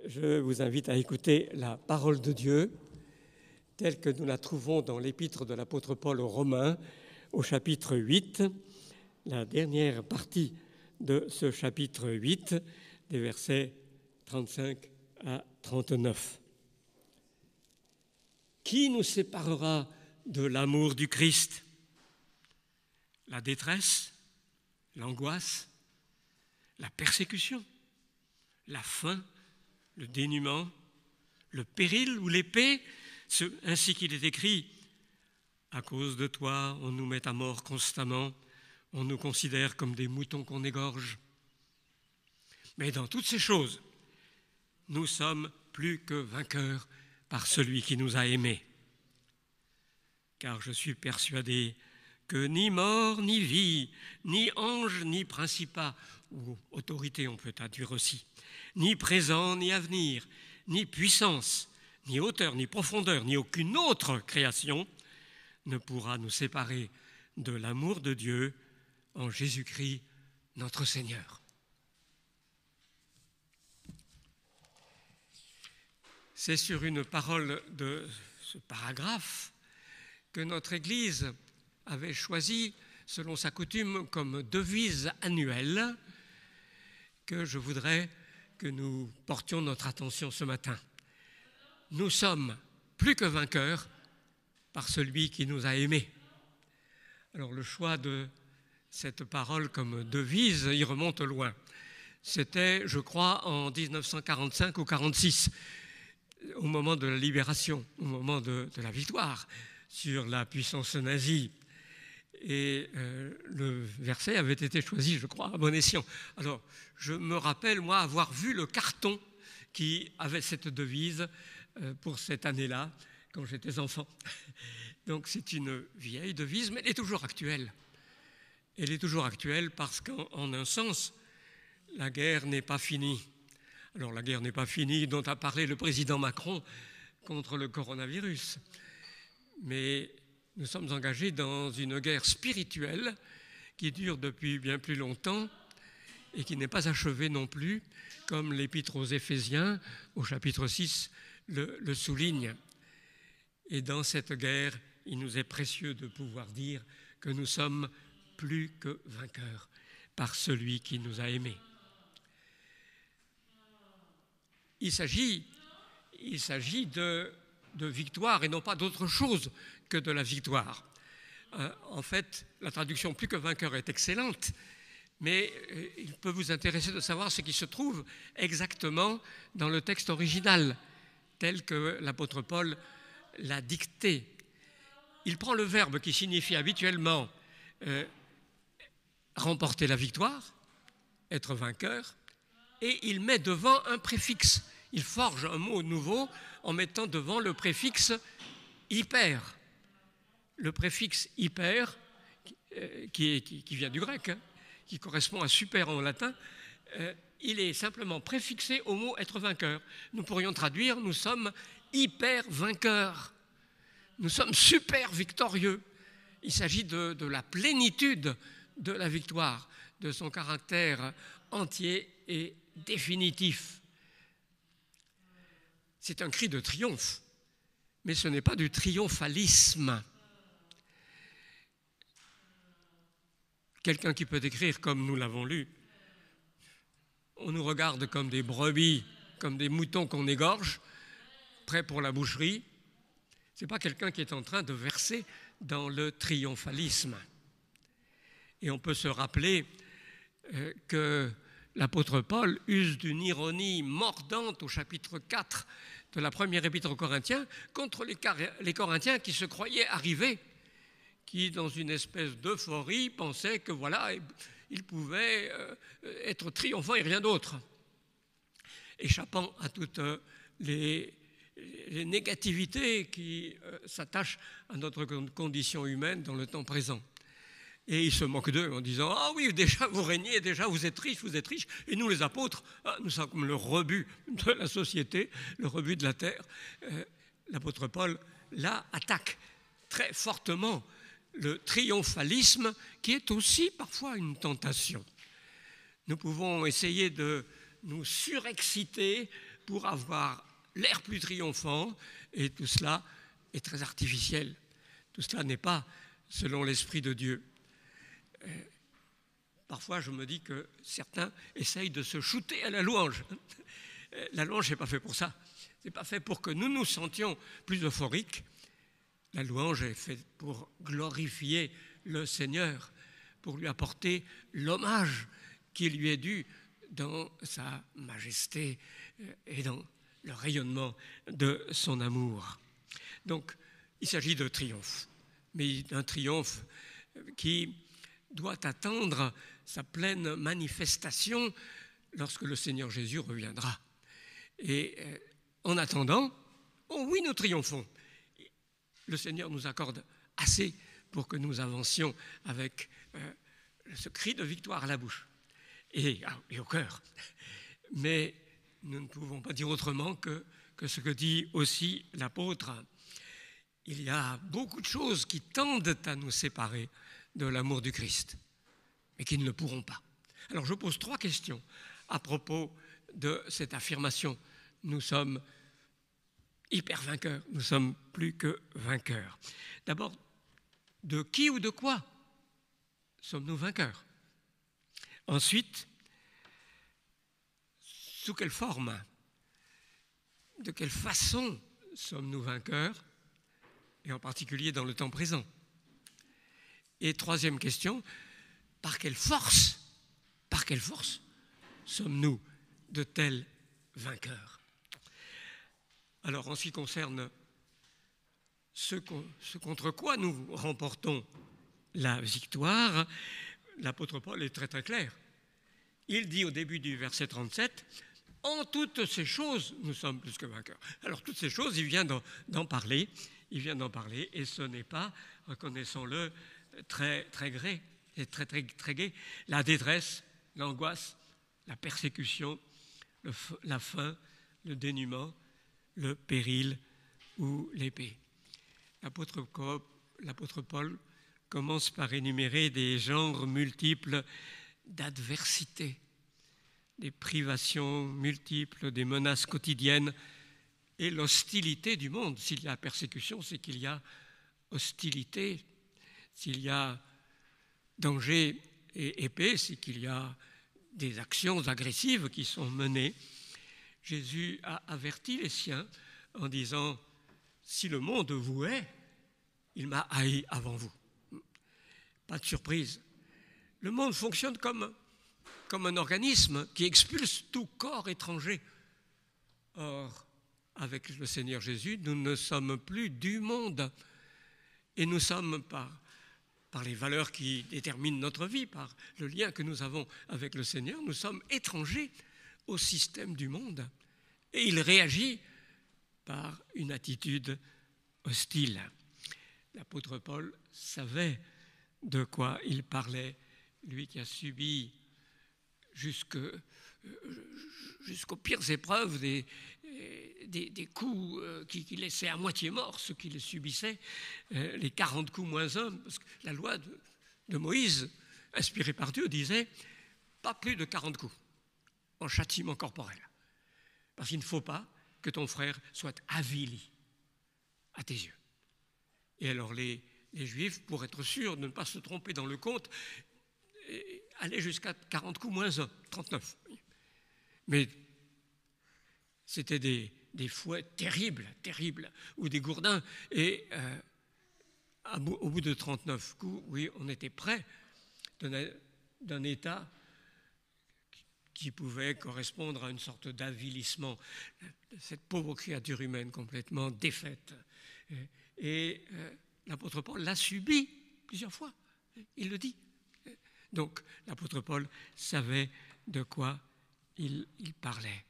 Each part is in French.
je vous invite à écouter la parole de Dieu telle que nous la trouvons dans l'épître de l'apôtre Paul aux Romains, au chapitre 8, la dernière partie de ce chapitre 8, des versets 35 à 39. Qui nous séparera de l'amour du Christ? La détresse, l'angoisse, la persécution, la faim, le dénuement, le péril ou l'épée, ainsi qu'il est écrit, à cause de toi, on nous met à mort constamment, on nous considère comme des moutons qu'on égorge. Mais dans toutes ces choses, nous sommes plus que vainqueurs par celui qui nous a aimés. Car je suis persuadé que ni mort, ni vie, ni ange, ni principat, ou autorité on peut traduire aussi, ni présent, ni avenir, ni puissance, ni hauteur, ni profondeur, ni aucune autre création ne pourra nous séparer de l'amour de Dieu en Jésus-Christ notre Seigneur. C'est sur une parole de ce paragraphe que notre Église avait choisi, selon sa coutume, comme devise annuelle que je voudrais que nous portions notre attention ce matin. Nous sommes plus que vainqueurs par celui qui nous a aimés. Alors le choix de cette parole comme devise, il remonte loin. C'était, je crois, en 1945 ou 1946, au moment de la libération, au moment de la victoire sur la puissance nazie. Et le verset avait été choisi, je crois, à bon escient. Alors, je me rappelle, moi, avoir vu le carton qui avait cette devise pour cette année-là, quand j'étais enfant. Donc, c'est une vieille devise, mais elle est toujours actuelle. Elle est toujours actuelle parce qu'en un sens, la guerre n'est pas finie. Alors, la guerre n'est pas finie dont a parlé le président Macron contre le coronavirus. Mais nous sommes engagés dans une guerre spirituelle qui dure depuis bien plus longtemps et qui n'est pas achevée non plus, comme l'épître aux Éphésiens, au chapitre 6, le souligne. Et dans cette guerre, il nous est précieux de pouvoir dire que nous sommes plus que vainqueurs par celui qui nous a aimés. Il s'agit de victoire et non pas d'autre chose que de la victoire. En fait, la traduction « plus que vainqueur » est excellente, mais il peut vous intéresser de savoir ce qui se trouve exactement dans le texte original, tel que l'apôtre Paul l'a dicté. Il prend le verbe qui signifie habituellement remporter la victoire, être vainqueur, et il met devant un préfixe. Il forge un mot nouveau en mettant devant le préfixe hyper. Le préfixe hyper, qui vient du grec, qui correspond à super en latin, il est simplement préfixé au mot être vainqueur. Nous pourrions traduire, nous sommes hyper vainqueurs. Nous sommes super victorieux. Il s'agit de la plénitude de la victoire, de son caractère entier et définitif. C'est un cri de triomphe, mais ce n'est pas du triomphalisme. Quelqu'un qui peut écrire comme nous l'avons lu, on nous regarde comme des brebis, comme des moutons qu'on égorge, prêts pour la boucherie. Ce n'est pas quelqu'un qui est en train de verser dans le triomphalisme. Et on peut se rappeler que l'apôtre Paul use d'une ironie mordante au chapitre 4 de la première épître aux Corinthiens contre les Corinthiens qui se croyaient arrivés, qui, dans une espèce d'euphorie, pensaient que voilà, ils pouvaient être triomphants et rien d'autre, échappant à toutes les négativités qui s'attachent à notre condition humaine dans le temps présent. Et ils se moquent d'eux en disant « Ah oui, déjà vous régnez, déjà vous êtes riches, et nous les apôtres, nous sommes comme le rebut de la société, le rebut de la terre. » L'apôtre Paul, là, attaque très fortement le triomphalisme qui est aussi parfois une tentation. Nous pouvons essayer de nous surexciter pour avoir l'air plus triomphant, et tout cela est très artificiel. Tout cela n'est pas selon l'Esprit de Dieu. Parfois, je me dis que certains essayent de se shooter à la louange. La louange n'est pas fait pour ça. Ce n'est pas fait pour que nous nous sentions plus euphoriques. La louange est faite pour glorifier le Seigneur, pour lui apporter l'hommage qui lui est dû dans sa majesté et dans le rayonnement de son amour. Donc, il s'agit de triomphe, mais d'un triomphe qui doit attendre sa pleine manifestation lorsque le Seigneur Jésus reviendra. Et en attendant, oh oui, nous triomphons. Le Seigneur nous accorde assez pour que nous avancions avec ce cri de victoire à la bouche et au cœur. Mais nous ne pouvons pas dire autrement que ce que dit aussi l'apôtre. Il y a beaucoup de choses qui tendent à nous séparer de l'amour du Christ, mais qui ne le pourront pas. Alors je pose 3 questions à propos de cette affirmation. Nous sommes hyper vainqueurs, nous sommes plus que vainqueurs. D'abord, de qui ou de quoi sommes-nous vainqueurs? Ensuite, sous quelle forme, de quelle façon sommes-nous vainqueurs, et en particulier dans le temps présent? Et 3e question, par quelle force sommes-nous de tels vainqueurs? Alors, en ce qui concerne ce contre quoi nous remportons la victoire, l'apôtre Paul est très très clair. Il dit au début du verset 37, « En toutes ces choses, nous sommes plus que vainqueurs. » Alors, toutes ces choses, il vient d'en parler, et ce n'est pas, reconnaissons-le, très très gai, et très gai. La détresse, l'angoisse, la persécution, la faim, le dénuement, le péril ou l'épée. L'apôtre Paul commence par énumérer des genres multiples d'adversité, des privations multiples, des menaces quotidiennes et l'hostilité du monde. S'il y a persécution, c'est qu'il y a hostilité. S'il y a danger et épée, c'est qu'il y a des actions agressives qui sont menées. Jésus a averti les siens en disant « Si le monde vous hait, il m'a haï avant vous. » Pas de surprise. Le monde fonctionne comme un organisme qui expulse tout corps étranger. Or, avec le Seigneur Jésus, nous ne sommes plus du monde. Et nous sommes, par les valeurs qui déterminent notre vie, par le lien que nous avons avec le Seigneur, nous sommes étrangers au système du monde. Et il réagit par une attitude hostile. L'apôtre Paul savait de quoi il parlait, lui qui a subi jusqu'aux pires épreuves des coups qui laissaient à moitié morts ceux qui les subissaient, les 40 coups moins 1, parce que la loi de Moïse, inspirée par Dieu, disait pas plus de 40 coups en châtiment corporel. Parce qu'il ne faut pas que ton frère soit avili à tes yeux. Et alors les Juifs, pour être sûrs de ne pas se tromper dans le compte, allaient jusqu'à 40 coups moins 1, 39. Mais c'était des fouets terribles, ou des gourdins. Et au bout de 39 coups, oui, on était près d'un état qui pouvait correspondre à une sorte d'avilissement, cette pauvre créature humaine complètement défaite. Et l'apôtre Paul l'a subi plusieurs fois, il le dit. Donc l'apôtre Paul savait de quoi il parlait.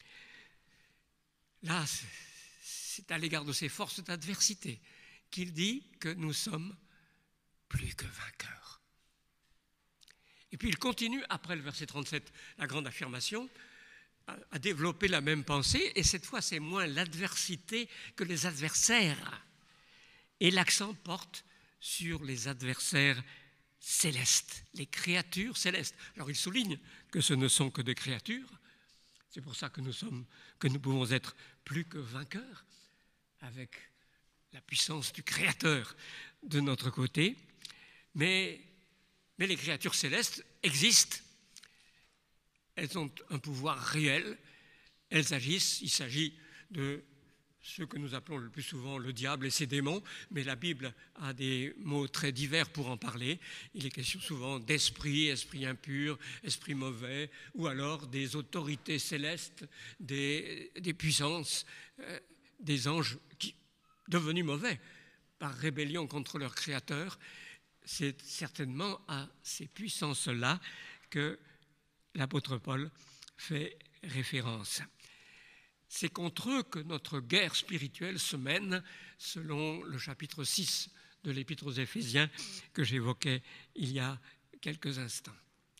Là, c'est à l'égard de ces forces d'adversité qu'il dit que nous sommes plus que vainqueurs. Et puis il continue, après le verset 37, la grande affirmation, à développer la même pensée, et cette fois c'est moins l'adversité que les adversaires. Et l'accent porte sur les adversaires célestes, les créatures célestes. Alors il souligne que ce ne sont que des créatures, C'est pour ça que nous pouvons être plus que vainqueurs avec la puissance du Créateur de notre côté. Mais les créatures célestes existent. Elles ont un pouvoir réel. Elles agissent. Il s'agit de ce que nous appelons le plus souvent le diable et ses démons, mais la Bible a des mots très divers pour en parler. Il est question souvent d'esprit, esprit impur, esprit mauvais, ou alors des autorités célestes, des puissances, des anges qui devenus mauvais par rébellion contre leur Créateur. C'est certainement à ces puissances-là que l'apôtre Paul fait référence. C'est contre eux que notre guerre spirituelle se mène, selon le chapitre 6 de l'Épître aux Éphésiens que j'évoquais il y a quelques instants.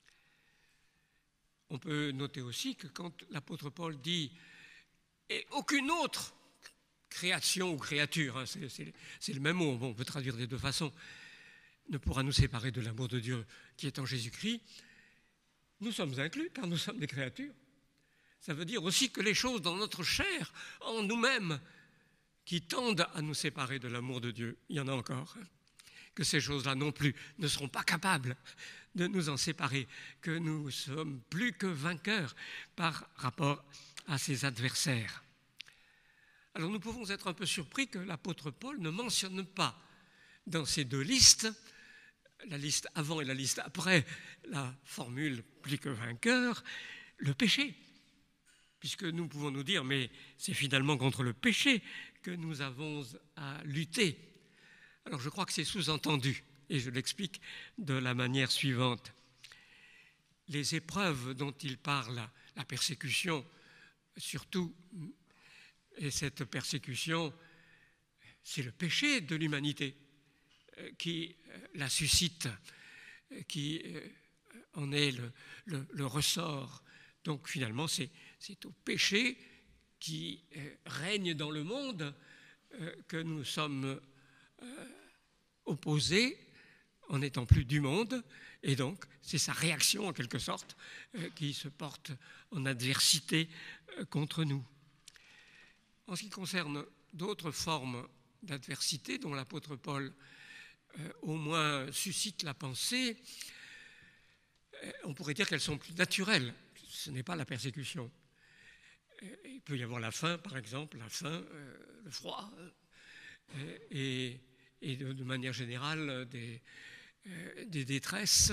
On peut noter aussi que quand l'apôtre Paul dit « et aucune autre création ou créature », c'est le même mot, on peut traduire des deux façons, ne pourra nous séparer de l'amour de Dieu qui est en Jésus-Christ, nous sommes inclus car nous sommes des créatures. Ça veut dire aussi que les choses dans notre chair, en nous-mêmes, qui tendent à nous séparer de l'amour de Dieu, il y en a encore, que ces choses-là non plus ne seront pas capables de nous en séparer, que nous sommes plus que vainqueurs par rapport à ces adversaires. Alors nous pouvons être un peu surpris que l'apôtre Paul ne mentionne pas dans ces deux listes, la liste avant et la liste après la formule plus que vainqueur, le péché. Puisque nous pouvons nous dire, mais c'est finalement contre le péché que nous avons à lutter. Alors je crois que c'est sous-entendu, et je l'explique de la manière suivante. Les épreuves dont il parle, la persécution surtout, et cette persécution, c'est le péché de l'humanité qui la suscite, qui en est le ressort. Donc finalement, c'est au péché qui règne dans le monde que nous sommes opposés en n'étant plus du monde. Et donc, c'est sa réaction, en quelque sorte, qui se porte en adversité contre nous. En ce qui concerne d'autres formes d'adversité dont l'apôtre Paul au moins suscite la pensée, on pourrait dire qu'elles sont plus naturelles. Ce n'est pas la persécution. Il peut y avoir la faim, par exemple, le froid, et de manière générale des détresses.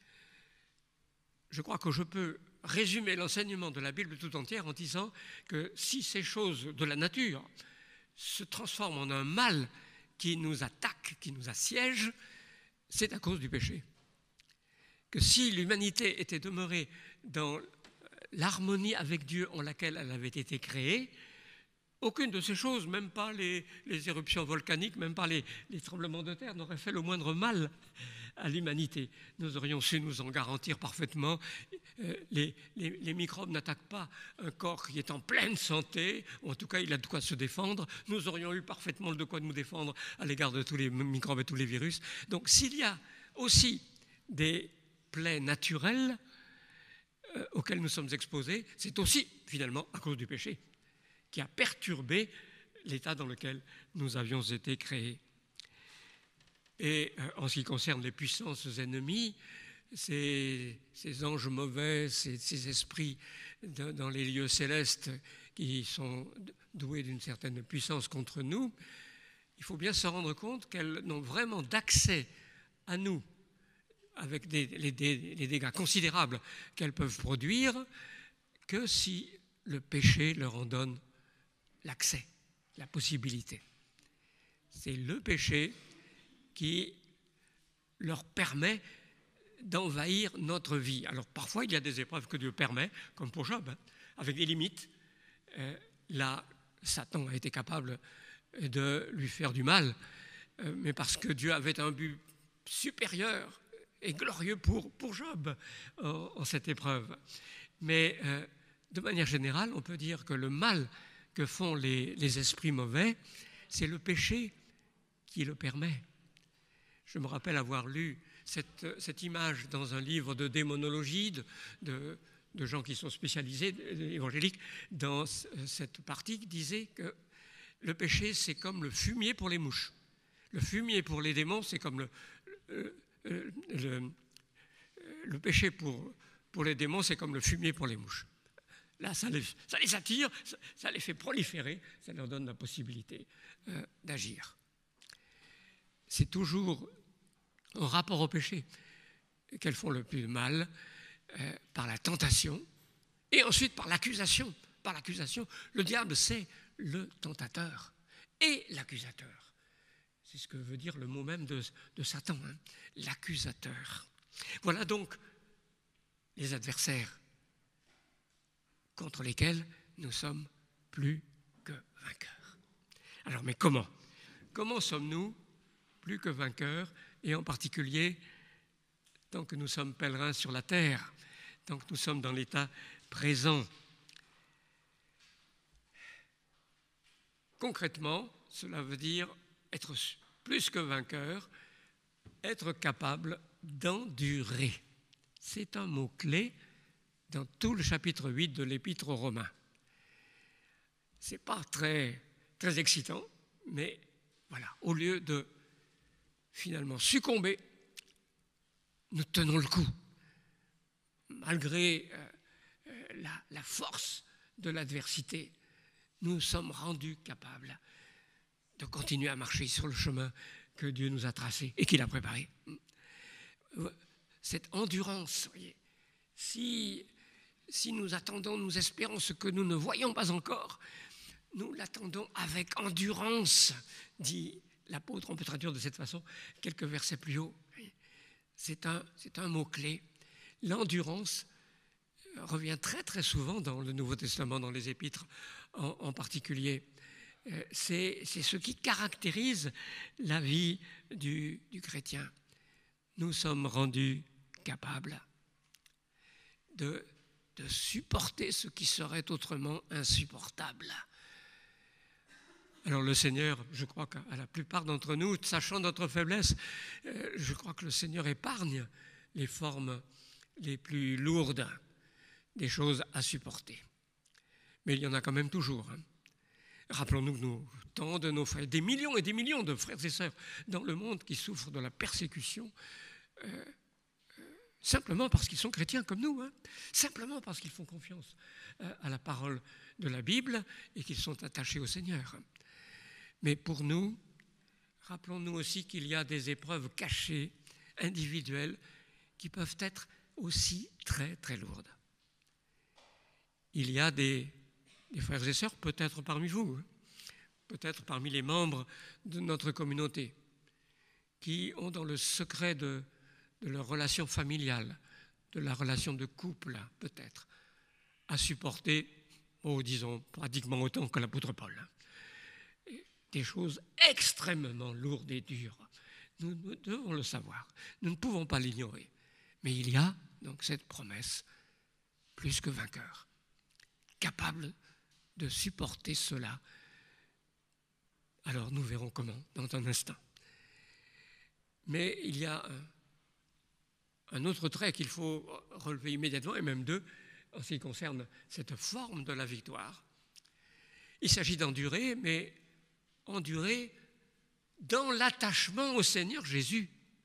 Je crois que je peux résumer l'enseignement de la Bible tout entière en disant que si ces choses de la nature se transforment en un mal qui nous attaque, qui nous assiège, c'est à cause du péché. Que si l'humanité était demeurée dans l'harmonie avec Dieu en laquelle elle avait été créée, aucune de ces choses, même pas les éruptions volcaniques, même pas les tremblements de terre, n'aurait fait le moindre mal à l'humanité. Nous aurions su nous en garantir parfaitement. Les microbes n'attaquent pas un corps qui est en pleine santé, ou en tout cas il a de quoi se défendre. Nous aurions eu parfaitement de quoi nous défendre à l'égard de tous les microbes et tous les virus. Donc s'il y a aussi des plaies naturelles auxquelles nous sommes exposés, c'est aussi finalement à cause du péché qui a perturbé l'état dans lequel nous avions été créés. Et en ce qui concerne les puissances ennemies, ces anges mauvais, ces esprits dans les lieux célestes qui sont doués d'une certaine puissance contre nous, il faut bien se rendre compte qu'elles n'ont vraiment d'accès à nous avec les dégâts considérables qu'elles peuvent produire que si le péché leur en donne l'accès, la possibilité. C'est le péché qui leur permet d'envahir notre vie. Alors parfois, il y a des épreuves que Dieu permet, comme pour Job, avec des limites. Là, Satan a été capable de lui faire du mal, mais parce que Dieu avait un but supérieur et glorieux pour Job en cette épreuve. Mais de manière générale, on peut dire que le mal que font les esprits mauvais, c'est le péché qui le permet. Je me rappelle avoir lu cette image dans un livre de démonologie, de de gens qui sont spécialisés, évangéliques, dans cette partie qui disait que le péché, c'est comme le fumier pour les mouches. Le fumier pour les démons, c'est comme le péché pour les démons, c'est comme le fumier pour les mouches. Là, ça les attire, ça les fait proliférer, ça leur donne la possibilité d'agir. C'est toujours en rapport au péché qu'elles font le plus de mal, par la tentation et ensuite par l'accusation. Par l'accusation, le diable, c'est le tentateur et l'accusateur. C'est ce que veut dire le mot même de Satan, hein, l'accusateur. Voilà donc les adversaires contre lesquels nous sommes plus que vainqueurs. Alors, mais comment ? Comment sommes-nous plus que vainqueurs, et en particulier tant que nous sommes pèlerins sur la terre, tant que nous sommes dans l'état présent? Concrètement, cela veut dire être plus que vainqueur, être capable d'endurer. C'est un mot-clé dans tout le chapitre 8 de l'Épître aux Romains. Ce n'est pas très, très excitant, mais voilà, au lieu de finalement succomber, nous tenons le coup, malgré la force de l'adversité. Nous sommes rendus capables de continuer à marcher sur le chemin que Dieu nous a tracé et qu'il a préparé. Cette endurance, voyez, si nous attendons, nous espérons ce que nous ne voyons pas encore, nous l'attendons avec endurance, dit l'apôtre. On peut traduire de cette façon quelques versets plus haut. C'est un mot-clé. L'endurance revient très très souvent dans le Nouveau Testament, dans les Épîtres en particulier. C'est ce qui caractérise la vie du chrétien. Nous sommes rendus capables de supporter ce qui serait autrement insupportable. Alors le Seigneur, je crois qu'à la plupart d'entre nous, sachant notre faiblesse, je crois que le Seigneur épargne les formes les plus lourdes, des choses à supporter. Mais il y en a quand même toujours. Hein. Rappelons-nous que tant de nos frères, des millions et des millions de frères et sœurs dans le monde qui souffrent de la persécution, simplement parce qu'ils sont chrétiens comme nous, hein, simplement parce qu'ils font confiance à la parole de la Bible et qu'ils sont attachés au Seigneur. Mais pour nous, rappelons-nous aussi qu'il y a des épreuves cachées, individuelles, qui peuvent être aussi très très lourdes. Il y a des frères et sœurs, peut-être parmi vous, hein, peut-être parmi les membres de notre communauté, qui ont dans le secret de leur relation familiale, de la relation de couple, peut-être, à supporter, disons, pratiquement autant que l'apôtre Paul, hein, des choses extrêmement lourdes et dures. Nous devons le savoir. Nous ne pouvons pas l'ignorer. Mais il y a donc cette promesse, plus que vainqueur, capable de supporter cela. Alors nous verrons comment dans un instant. Mais il y a un autre trait qu'il faut relever immédiatement, et même deux, en ce qui concerne cette forme de la victoire. Il s'agit d'endurer, mais endurer dans l'attachement au Seigneur Jésus.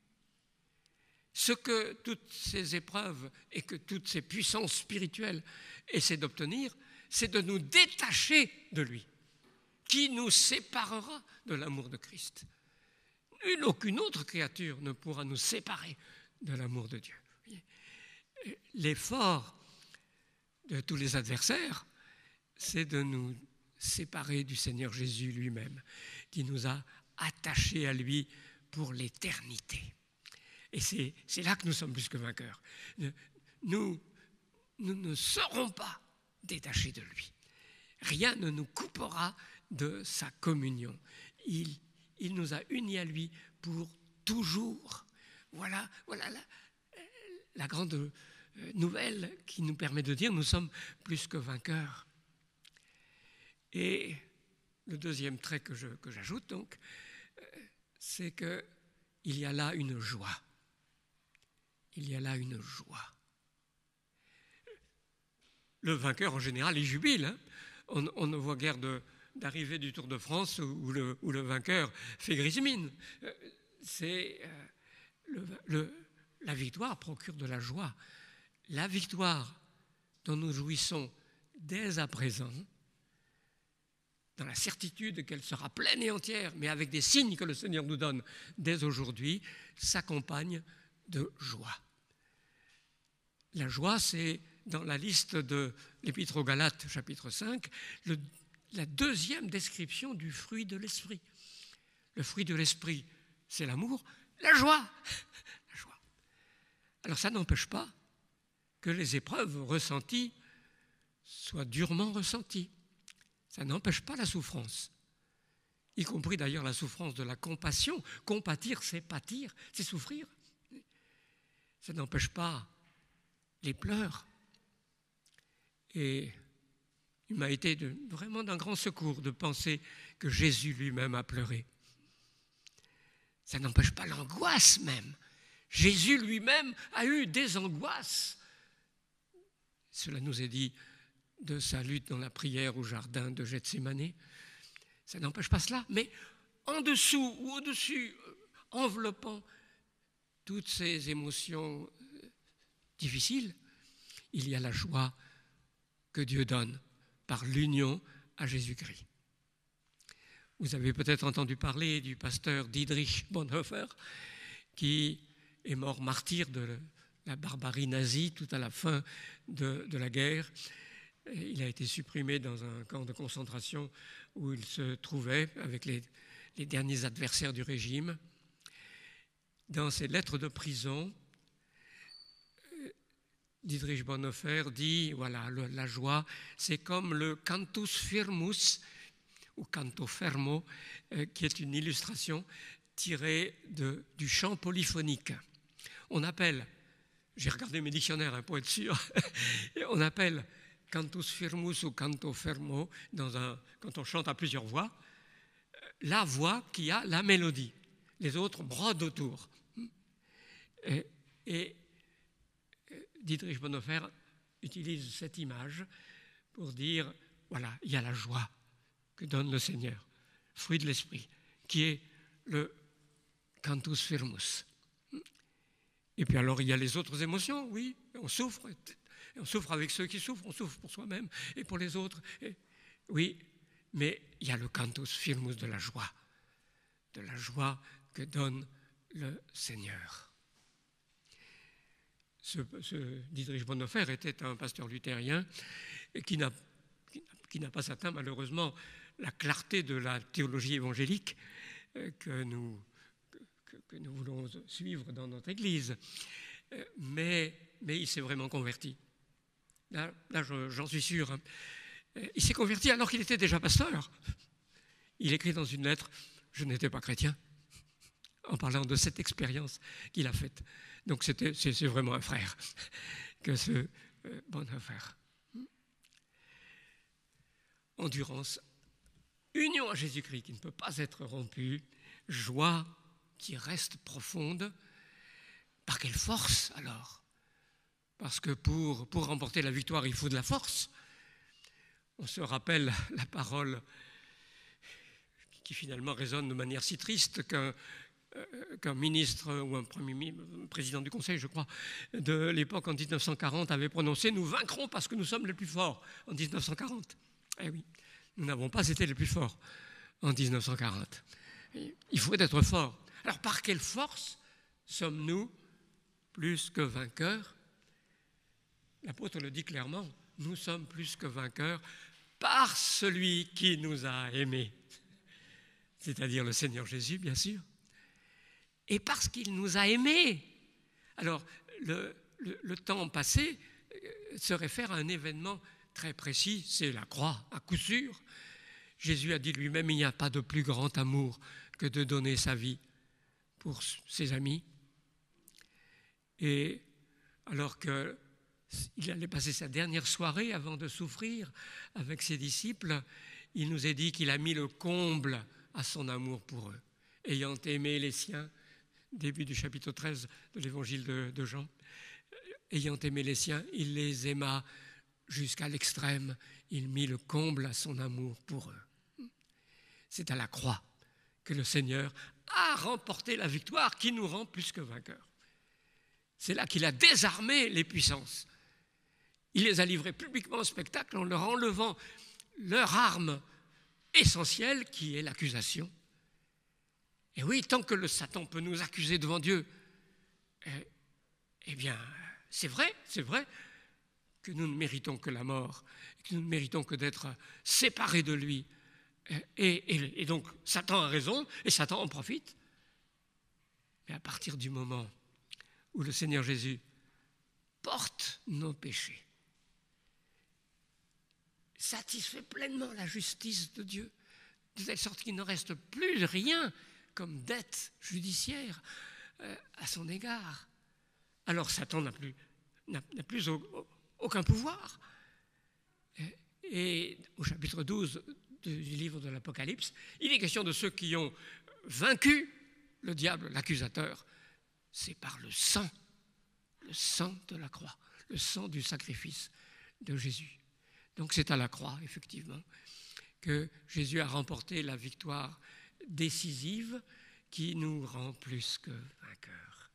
Ce que toutes ces épreuves et que toutes ces puissances spirituelles essaient d'obtenir, c'est de nous détacher de lui. Qui nous séparera de l'amour de Christ? Aucune autre créature ne pourra nous séparer de l'amour de Dieu. L'effort de tous les adversaires, c'est de nous séparer du Seigneur Jésus lui-même, qui nous a attachés à lui pour l'éternité. Et c'est là que nous sommes plus que vainqueurs. Nous ne serons pas détachés de lui. Rien ne nous coupera de sa communion. Il nous a unis à lui pour toujours. Voilà la grande nouvelle qui nous permet de dire nous sommes plus que vainqueurs. Et le deuxième trait que j'ajoute donc, c'est qu'il y a là une joie. Il y a là une joie. le vainqueur, en général, il jubile. Hein. On ne voit guère d'arrivée du Tour de France où le vainqueur fait grise mine. La victoire procure de la joie. La victoire dont nous jouissons dès à présent, dans la certitude qu'elle sera pleine et entière, mais avec des signes que le Seigneur nous donne dès aujourd'hui, s'accompagne de joie. La joie, c'est dans la liste de l'Épître aux Galates, chapitre 5, la deuxième description du fruit de l'esprit. Le fruit de l'esprit, c'est l'amour, la joie. La joie. Alors ça n'empêche pas que les épreuves ressenties soient durement ressenties. Ça n'empêche pas la souffrance, y compris d'ailleurs la souffrance de la compassion. Compatir, c'est pâtir, c'est souffrir. Ça n'empêche pas les pleurs. Et il m'a été vraiment d'un grand secours de penser que Jésus lui-même a pleuré. Ça n'empêche pas l'angoisse même. Jésus lui-même a eu des angoisses. Cela nous est dit de sa lutte dans la prière au jardin de Gethsémani. Ça n'empêche pas cela, mais en dessous ou au-dessus, enveloppant toutes ces émotions difficiles, il y a la joie que Dieu donne par l'union à Jésus-Christ. Vous avez peut-être entendu parler du pasteur Dietrich Bonhoeffer, qui est mort martyr de la barbarie nazie tout à la fin de la guerre. Il a été supprimé dans un camp de concentration où il se trouvait avec les derniers adversaires du régime. Dans ses lettres de prison, Dietrich Bonhoeffer dit, voilà, la joie, c'est comme le cantus firmus, ou canto fermo, qui est une illustration tirée du chant polyphonique. On appelle, j'ai regardé mes dictionnaires pour être sûr, on appelle cantus firmus ou canto fermo, quand on chante à plusieurs voix, la voix qui a la mélodie. Les autres brodent autour. Et Dietrich Bonhoeffer utilise cette image pour dire, voilà, il y a la joie que donne le Seigneur, fruit de l'esprit, qui est le cantus firmus. Et puis alors il y a les autres émotions, oui, on souffre avec ceux qui souffrent, on souffre pour soi-même et pour les autres. Oui, mais il y a le cantus firmus de la joie que donne le Seigneur. Ce Dietrich Bonhoeffer était un pasteur luthérien qui n'a pas atteint malheureusement la clarté de la théologie évangélique que nous voulons suivre dans notre Église. Mais il s'est vraiment converti. Là j'en suis sûr. Hein. Il s'est converti alors qu'il était déjà pasteur. Il écrit dans une lettre « Je n'étais pas chrétien », en parlant de cette expérience qu'il a faite. Donc c'est vraiment un frère que ce Bonhoeffer. Endurance, union à Jésus-Christ qui ne peut pas être rompue, joie qui reste profonde. Par quelle force alors? Parce que pour remporter la victoire, il faut de la force. On se rappelle la parole qui finalement résonne de manière si triste qu'un ministre ou un président du Conseil, je crois, de l'époque en 1940 avait prononcé « Nous vaincrons parce que nous sommes les plus forts » en 1940. Eh oui, nous n'avons pas été les plus forts en 1940. Il faut être fort. Alors par quelle force sommes-nous plus que vainqueurs? L'apôtre le dit clairement, nous sommes plus que vainqueurs par celui qui nous a aimés, c'est-à-dire le Seigneur Jésus, bien sûr. Et parce qu'il nous a aimés. Alors, le temps passé se réfère à un événement très précis, c'est la croix, à coup sûr. Jésus a dit lui-même, il n'y a pas de plus grand amour que de donner sa vie pour ses amis. Et alors qu'il allait passer sa dernière soirée avant de souffrir avec ses disciples, il nous est dit qu'il a mis le comble à son amour pour eux, ayant aimé les siens, début du chapitre 13 de l'évangile de Jean, ayant aimé les siens, il les aima jusqu'à l'extrême, il mit le comble à son amour pour eux. C'est à la croix que le Seigneur a remporté la victoire qui nous rend plus que vainqueurs. C'est là qu'il a désarmé les puissances. Il les a livrées publiquement au spectacle en leur enlevant leur arme essentielle qui est l'accusation. Et oui, tant que le Satan peut nous accuser devant Dieu, eh bien, c'est vrai que nous ne méritons que la mort, que nous ne méritons que d'être séparés de lui. Et donc, Satan a raison, et Satan en profite. Mais à partir du moment où le Seigneur Jésus porte nos péchés, satisfait pleinement la justice de Dieu, de telle sorte qu'il ne reste plus rien comme dette judiciaire à son égard. Alors Satan n'a plus aucun pouvoir. Et au chapitre 12 du livre de l'Apocalypse, il est question de ceux qui ont vaincu le diable, l'accusateur. C'est par le sang de la croix, le sang du sacrifice de Jésus. Donc c'est à la croix, effectivement, que Jésus a remporté la victoire décisive qui nous rend plus que vainqueurs.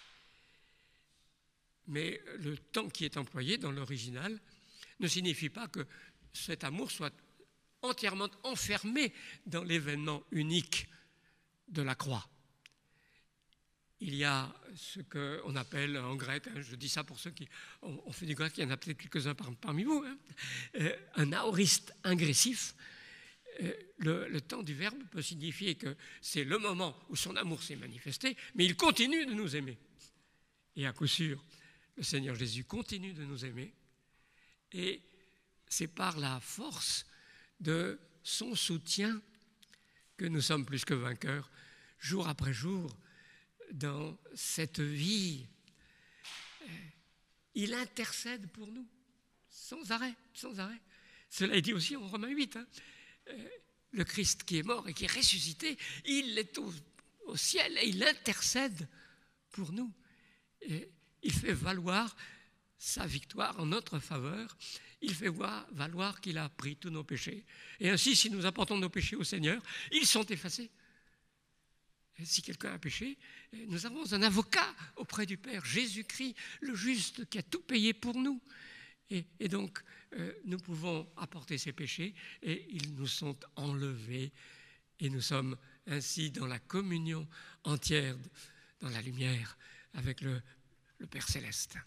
Mais le temps qui est employé dans l'original ne signifie pas que cet amour soit entièrement enfermé dans l'événement unique de la croix. Il y a ce qu'on appelle en grec, je dis ça pour ceux qui ont fait du grec, il y en a peut-être quelques-uns parmi vous, un aoriste ingressif. Le temps du verbe peut signifier que c'est le moment où son amour s'est manifesté, mais il continue de nous aimer. Et à coup sûr, le Seigneur Jésus continue de nous aimer, et c'est par la force de son soutien que nous sommes plus que vainqueurs, jour après jour, dans cette vie. Il intercède pour nous, sans arrêt. Cela est dit aussi en Romains 8. Le Christ qui est mort et qui est ressuscité, il est au ciel et il intercède pour nous. Et il fait valoir sa victoire en notre faveur. Il fait valoir qu'il a pris tous nos péchés. Et ainsi, si nous apportons nos péchés au Seigneur, ils sont effacés. Et si quelqu'un a péché, nous avons un avocat auprès du Père, Jésus-Christ, le juste, qui a tout payé pour nous. Et donc, nous pouvons apporter ces péchés et ils nous sont enlevés. Et nous sommes ainsi dans la communion entière, dans la lumière, avec le Père Céleste.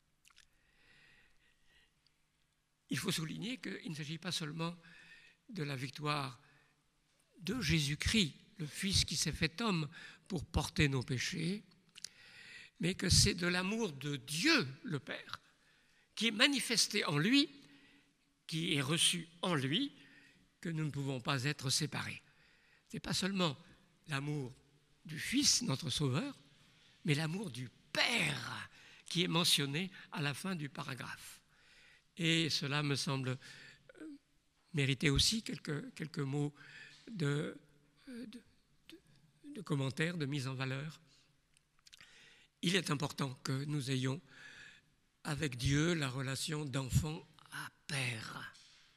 Il faut souligner qu'il ne s'agit pas seulement de la victoire de Jésus-Christ, le Fils qui s'est fait homme pour porter nos péchés, mais que c'est de l'amour de Dieu, le Père, qui est manifesté en lui, qui est reçu en lui, que nous ne pouvons pas être séparés. Ce n'est pas seulement l'amour du Fils, notre Sauveur, mais l'amour du Père qui est mentionné à la fin du paragraphe. Et cela me semble mériter aussi quelques mots de commentaires, de mise en valeur. Il est important que nous ayons avec Dieu la relation d'enfant à père.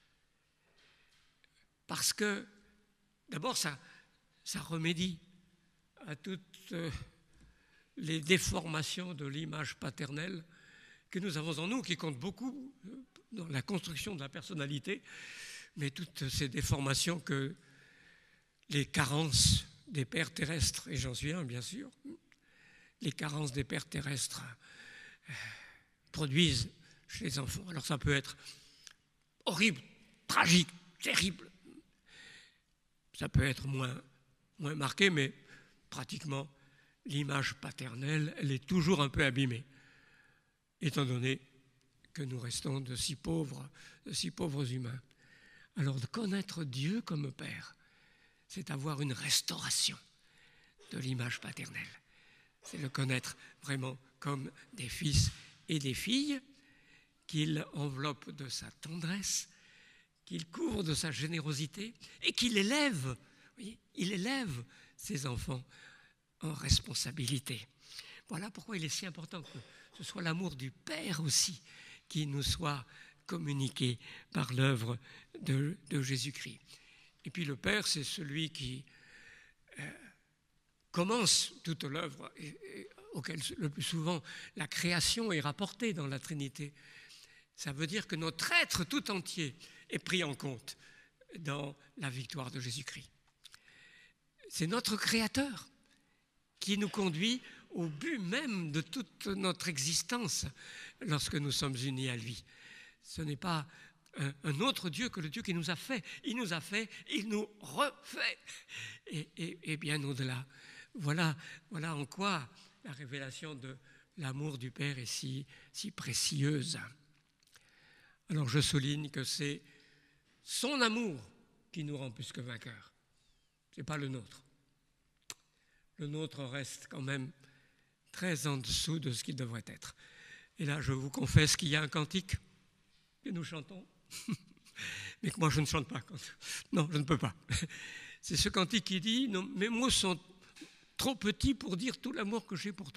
Parce que, d'abord, ça remédie à toutes les déformations de l'image paternelle que nous avons en nous, qui comptent beaucoup dans la construction de la personnalité, mais toutes ces déformations que les carences des pères terrestres, et j'en suis un bien sûr, les carences des pères terrestres produisent chez les enfants. Alors ça peut être horrible, tragique, terrible. Ça peut être moins marqué, mais pratiquement l'image paternelle, elle est toujours un peu abîmée, étant donné que nous restons de si pauvres humains. Alors de connaître Dieu comme Père, c'est avoir une restauration de l'image paternelle. C'est le connaître vraiment comme des fils et des filles, qu'il enveloppe de sa tendresse, qu'il couvre de sa générosité et qu'il élève, vous voyez, il élève ses enfants en responsabilité. Voilà pourquoi il est si important que ce soit l'amour du Père aussi qui nous soit communiqué par l'œuvre de Jésus-Christ. Et puis le Père, c'est celui qui commence toute l'œuvre, et auquel le plus souvent la création est rapportée dans la Trinité. Ça veut dire que notre être tout entier est pris en compte dans la victoire de Jésus-Christ. C'est notre Créateur qui nous conduit au but même de toute notre existence lorsque nous sommes unis à lui. Ce n'est pas un autre Dieu que le Dieu qui nous a fait. Il nous a fait, il nous refait. Et bien au-delà. Voilà en quoi la révélation de l'amour du Père est si précieuse. Alors je souligne que c'est son amour qui nous rend plus que vainqueurs. Ce n'est pas le nôtre. Le nôtre reste quand même très en dessous de ce qu'il devrait être. Et là, je vous confesse qu'il y a un cantique que nous chantons, mais que moi je ne chante pas. Non, je ne peux pas. C'est ce cantique qui dit « Non, mes mots sont trop petits pour dire tout l'amour que j'ai pour toi ».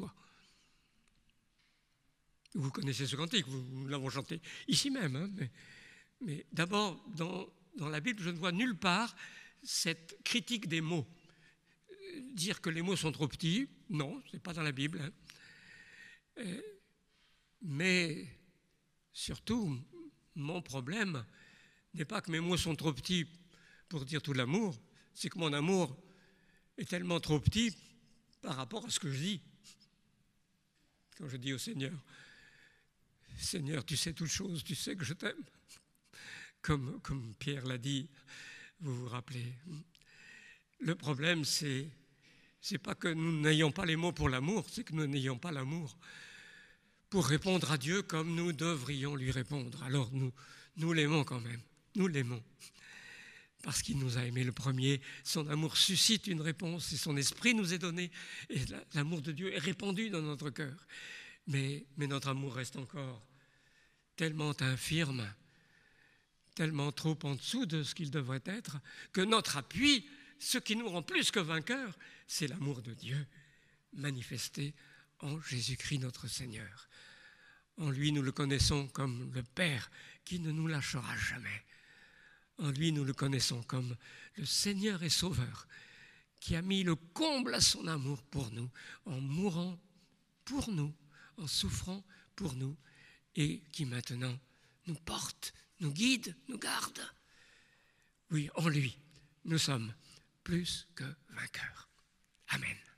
Vous connaissez ce cantique, nous l'avons chanté ici même. Hein, mais d'abord, dans la Bible, je ne vois nulle part cette critique des mots. Dire que les mots sont trop petits, non, ce n'est pas dans la Bible. Hein. Mais surtout, mon problème n'est pas que mes mots sont trop petits pour dire tout l'amour, c'est que mon amour est tellement trop petit par rapport à ce que je dis. Quand je dis au Seigneur, « Seigneur, tu sais toutes choses, tu sais que je t'aime », comme Pierre l'a dit, vous vous rappelez. Le problème, c'est pas que nous n'ayons pas les mots pour l'amour, c'est que nous n'ayons pas l'amour pour répondre à Dieu comme nous devrions lui répondre. Alors nous l'aimons quand même, nous l'aimons. Parce qu'il nous a aimés le premier, son amour suscite une réponse et son esprit nous est donné et l'amour de Dieu est répandu dans notre cœur. Mais notre amour reste encore tellement infirme, tellement trop en dessous de ce qu'il devrait être, que notre appui, ce qui nous rend plus que vainqueurs, c'est l'amour de Dieu manifesté en Jésus-Christ notre Seigneur. En lui, nous le connaissons comme le Père qui ne nous lâchera jamais. En lui, nous le connaissons comme le Seigneur et Sauveur qui a mis le comble à son amour pour nous, en mourant pour nous, en souffrant pour nous, et qui maintenant nous porte, nous guide, nous garde. Oui, en lui, nous sommes plus que vainqueurs. Amen.